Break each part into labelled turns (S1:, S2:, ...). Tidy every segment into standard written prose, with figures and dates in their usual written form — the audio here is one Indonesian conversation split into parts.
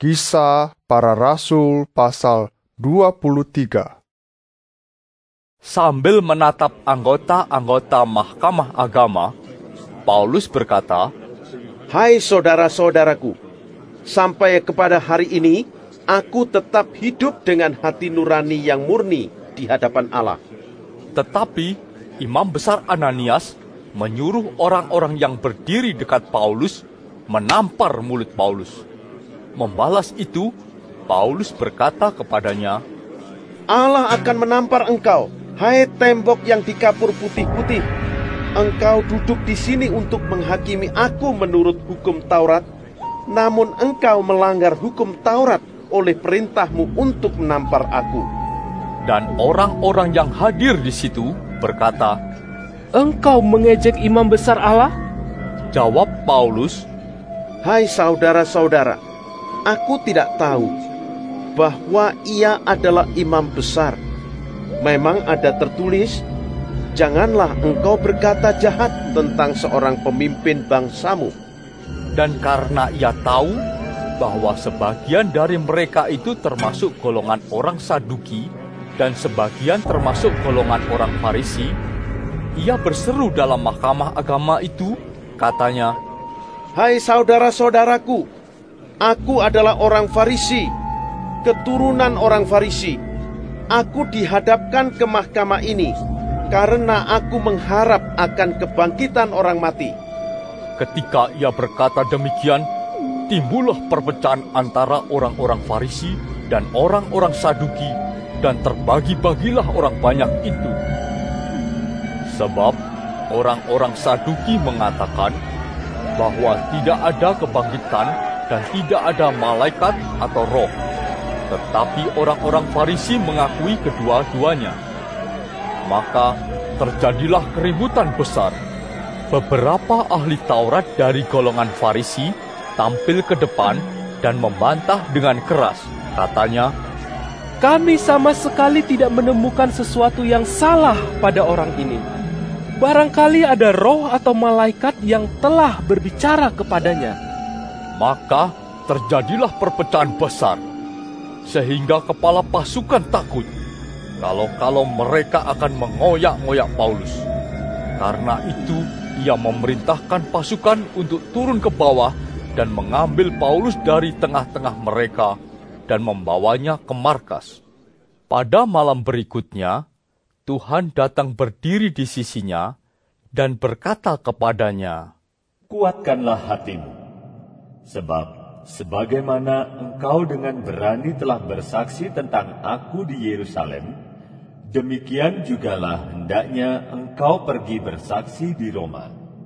S1: Kisah Para Rasul pasal 23.
S2: Sambil menatap anggota-anggota Mahkamah Agama, Paulus berkata,
S3: "Hai saudara-saudaraku, sampai kepada hari ini, aku tetap hidup dengan hati nurani yang murni di hadapan Allah."
S2: Tetapi Imam Besar Ananias menyuruh orang-orang yang berdiri dekat Paulus menampar mulut Paulus. Membalas itu, Paulus berkata kepadanya,
S3: "Allah akan menampar engkau, hai tembok yang dikapur putih-putih. Engkau duduk di sini untuk menghakimi aku menurut hukum Taurat, namun engkau melanggar hukum Taurat oleh perintahmu untuk menampar aku."
S2: Dan orang-orang yang hadir di situ berkata,
S4: "Engkau mengejek imam besar Allah?"
S2: Jawab Paulus,
S3: "Hai saudara-saudara, aku tidak tahu bahwa ia adalah imam besar. Memang ada tertulis, janganlah engkau berkata jahat tentang seorang pemimpin bangsamu."
S2: dan karena ia tahu bahwa sebagian dari mereka itu termasuk golongan orang Saduki dan sebagian termasuk golongan orang Farisi, ia berseru dalam mahkamah agama itu, katanya,
S3: "Hai saudara-saudaraku, aku adalah orang Farisi, keturunan orang Farisi. Aku dihadapkan ke mahkamah ini karena aku mengharap akan kebangkitan orang mati."
S2: Ketika ia berkata demikian, timbullah perpecahan antara orang-orang Farisi dan orang-orang Saduki, dan terbagi-bagilah orang banyak itu. Sebab orang-orang Saduki mengatakan bahwa tidak ada kebangkitan dan tidak ada malaikat atau roh. Tetapi orang-orang Farisi mengakui kedua-duanya. Maka terjadilah keributan besar. Beberapa ahli Taurat dari golongan Farisi tampil ke depan dan membantah dengan keras. Katanya,
S4: "Kami sama sekali tidak menemukan sesuatu yang salah pada orang ini. Barangkali ada roh atau malaikat yang telah berbicara kepadanya."
S2: Maka terjadilah perpecahan besar, sehingga kepala pasukan takut kalau mereka akan mengoyak-ngoyak Paulus. Karena itu ia memerintahkan pasukan untuk turun ke bawah dan mengambil Paulus dari tengah-tengah mereka dan membawanya ke markas. Pada malam berikutnya, Tuhan datang berdiri di sisinya dan berkata kepadanya,
S5: "Kuatkanlah hatimu, sebab sebagaimana engkau dengan berani telah bersaksi tentang aku di Yerusalem, demikian jugalah hendaknya engkau pergi bersaksi di Roma."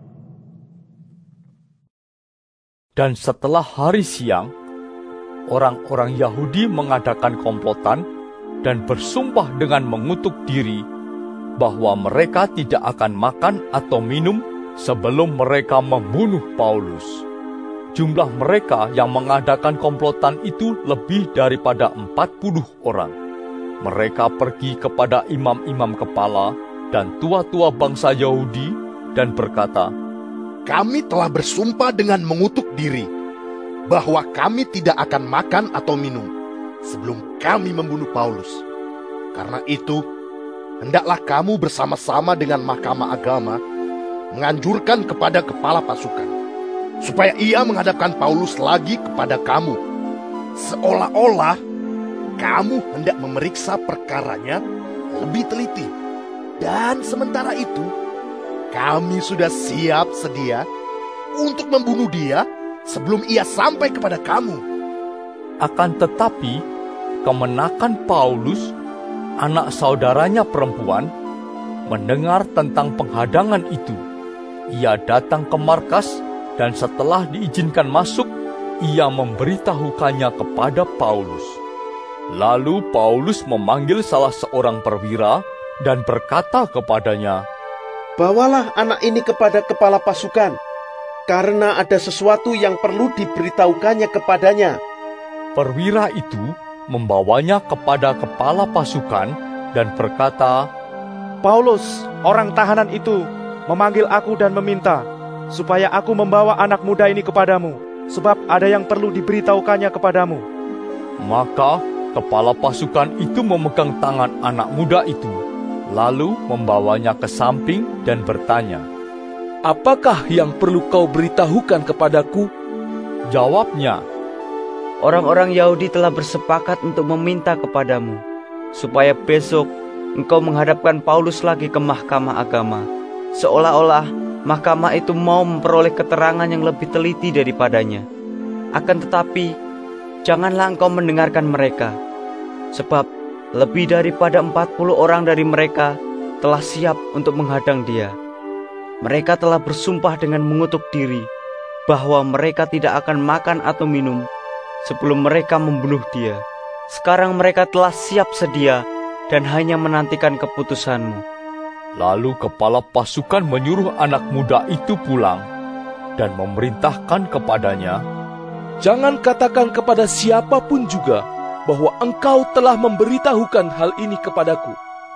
S2: Dan setelah hari siang, orang-orang Yahudi mengadakan komplotan dan bersumpah dengan mengutuk diri bahwa mereka tidak akan makan atau minum sebelum mereka membunuh Paulus. Jumlah mereka yang mengadakan komplotan itu lebih daripada 40 orang. Mereka pergi kepada imam-imam kepala dan tua-tua bangsa Yahudi dan berkata,
S6: "Kami telah bersumpah dengan mengutuk diri bahwa kami tidak akan makan atau minum sebelum kami membunuh Paulus. Karena itu, hendaklah kamu bersama-sama dengan Mahkamah Agama menganjurkan kepada kepala pasukan supaya ia menghadapkan Paulus lagi kepada kamu, seolah-olah kamu hendak memeriksa perkaranya lebih teliti. Dan sementara itu, kami sudah siap sedia untuk membunuh dia sebelum ia sampai kepada kamu."
S2: Akan tetapi, kemenakan Paulus, anak saudaranya perempuan, mendengar tentang penghadangan itu. Ia datang ke markas dan setelah diizinkan masuk, ia memberitahukannya kepada Paulus. Lalu Paulus memanggil salah seorang perwira dan berkata kepadanya,
S3: "Bawalah anak ini kepada kepala pasukan, karena ada sesuatu yang perlu diberitahukannya kepadanya."
S2: Perwira itu membawanya kepada kepala pasukan dan berkata,
S7: "Paulus, orang tahanan itu, memanggil aku dan meminta supaya aku membawa anak muda ini kepadamu, sebab ada yang perlu diberitahukannya kepadamu."
S2: Maka kepala pasukan itu memegang tangan anak muda itu, lalu membawanya ke samping dan bertanya,
S4: "Apakah yang perlu kau beritahukan kepadaku?"
S2: Jawabnya,
S8: "Orang-orang Yahudi telah bersepakat untuk meminta kepadamu, supaya besok engkau menghadapkan Paulus lagi ke mahkamah agama, seolah-olah mahkamah itu mau memperoleh keterangan yang lebih teliti daripadanya. Akan tetapi, janganlah engkau mendengarkan mereka, sebab lebih daripada 40 orang dari mereka telah siap untuk menghadang dia. Mereka telah bersumpah dengan mengutuk diri bahwa mereka tidak akan makan atau minum sebelum mereka membunuh dia. Sekarang mereka telah siap sedia dan hanya menantikan keputusanmu."
S2: Lalu kepala pasukan menyuruh anak muda itu pulang dan memerintahkan kepadanya,
S4: "Jangan katakan kepada siapapun juga bahwa engkau telah memberitahukan hal ini kepadaku."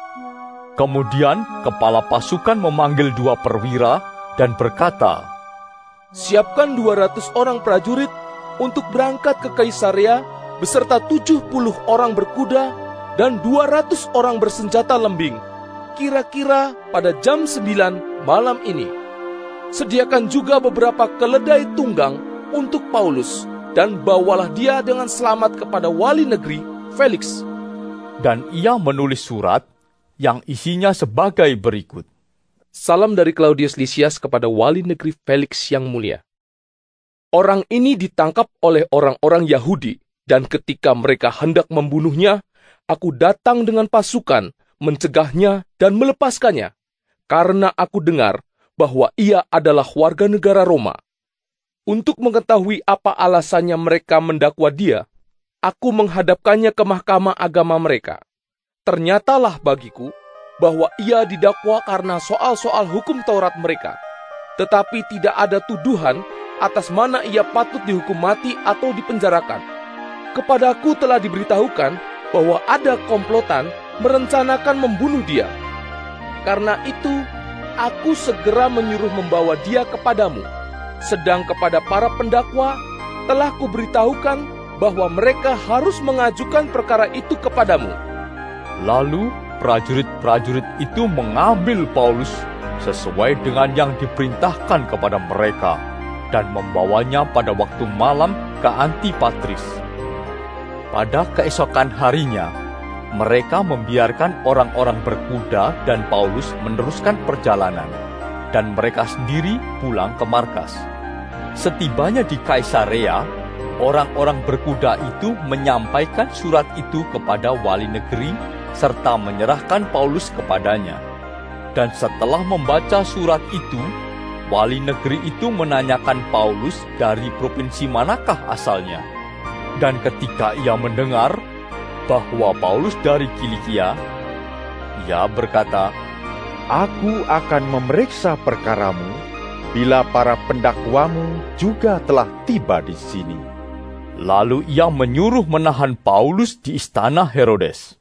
S2: Kemudian kepala pasukan memanggil 2 perwira dan berkata,
S4: "Siapkan 200 orang prajurit untuk berangkat ke Kaisarea beserta 70 orang berkuda dan 200 orang bersenjata lembing, kira-kira pada jam 9 malam ini. Sediakan juga beberapa keledai tunggang untuk Paulus, dan bawalah dia dengan selamat kepada wali negeri Felix."
S2: Dan ia menulis surat yang isinya sebagai berikut.
S4: Salam dari Claudius Lysias kepada wali negeri Felix yang mulia. Orang ini ditangkap oleh orang-orang Yahudi, dan ketika mereka hendak membunuhnya, aku datang dengan pasukan, mencegahnya dan melepaskannya, karena aku dengar bahwa ia adalah warga negara Roma. Untuk mengetahui apa alasannya mereka mendakwa dia, aku menghadapkannya ke mahkamah agama mereka. Ternyatalah bagiku bahwa ia didakwa karena soal-soal hukum Taurat mereka, tetapi tidak ada tuduhan atas mana ia patut dihukum mati atau dipenjarakan. Kepadaku telah diberitahukan bahwa ada komplotan merencanakan membunuh dia. Karena itu, aku segera menyuruh membawa dia kepadamu. Sedang kepada para pendakwa telah kuberitahukan bahwa mereka harus mengajukan perkara itu kepadamu."
S2: Lalu prajurit-prajurit itu mengambil Paulus sesuai dengan yang diperintahkan kepada mereka dan membawanya pada waktu malam ke Antipatris. Pada keesokan harinya, mereka membiarkan orang-orang berkuda dan Paulus meneruskan perjalanan, dan mereka sendiri pulang ke markas. Setibanya di Kaisarea, orang-orang berkuda itu menyampaikan surat itu kepada wali negeri serta menyerahkan Paulus kepadanya. Dan setelah membaca surat itu, wali negeri itu menanyakan Paulus dari provinsi manakah asalnya. Dan ketika ia mendengar bahwa Paulus dari Kilikia, ia berkata,
S9: "Aku akan memeriksa perkaramu bila para pendakwamu juga telah tiba di sini."
S2: Lalu ia menyuruh menahan Paulus di istana Herodes.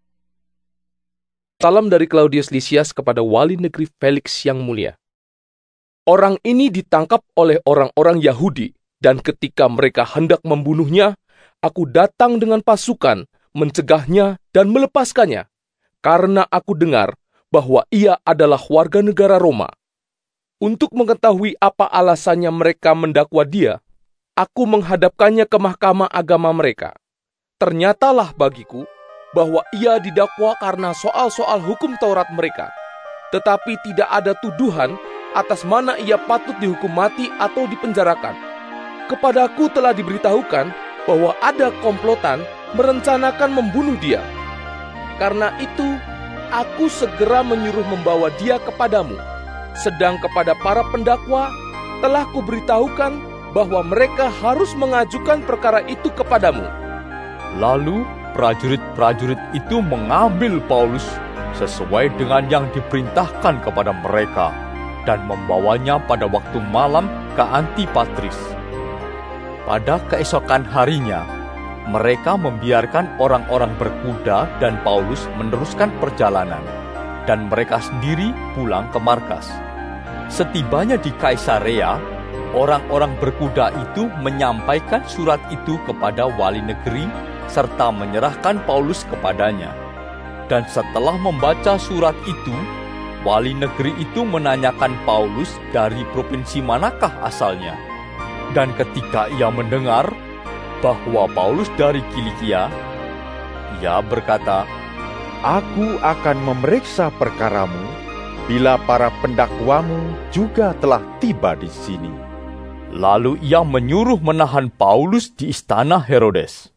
S4: Salam dari Claudius Lysias kepada wali negeri Felix yang mulia. Orang ini ditangkap oleh orang-orang Yahudi, dan ketika mereka hendak membunuhnya, aku datang dengan pasukan, mencegahnya dan melepaskannya, karena aku dengar bahwa ia adalah warga negara Roma. Untuk mengetahui apa alasannya mereka mendakwa dia, aku menghadapkannya ke mahkamah agama mereka. Ternyatalah bagiku bahwa ia didakwa karena soal-soal hukum Taurat mereka, tetapi tidak ada tuduhan atas mana ia patut dihukum mati atau dipenjarakan. Kepadaku telah diberitahukan bahwa ada komplotan merencanakan membunuh dia. Karena itu, aku segera menyuruh membawa dia kepadamu. Sedang kepada para pendakwa telah kuberitahukan bahwa mereka harus mengajukan perkara itu kepadamu.
S2: Lalu prajurit-prajurit itu mengambil Paulus sesuai dengan yang diperintahkan kepada mereka dan membawanya pada waktu malam ke Antipatris. Pada keesokan harinya, mereka membiarkan orang-orang berkuda dan Paulus meneruskan perjalanan, dan mereka sendiri pulang ke markas. Setibanya di Kaisarea, Orang-orang berkuda itu menyampaikan surat itu kepada wali negeri serta menyerahkan Paulus kepadanya. Dan setelah membaca surat itu, wali negeri itu menanyakan Paulus dari provinsi manakah asalnya. Dan ketika ia mendengar bahwa Paulus dari Kilikia, ia berkata,
S9: Aku akan memeriksa perkaramu bila para pendakwamu juga telah tiba di sini.
S2: Lalu ia menyuruh menahan Paulus di istana Herodes.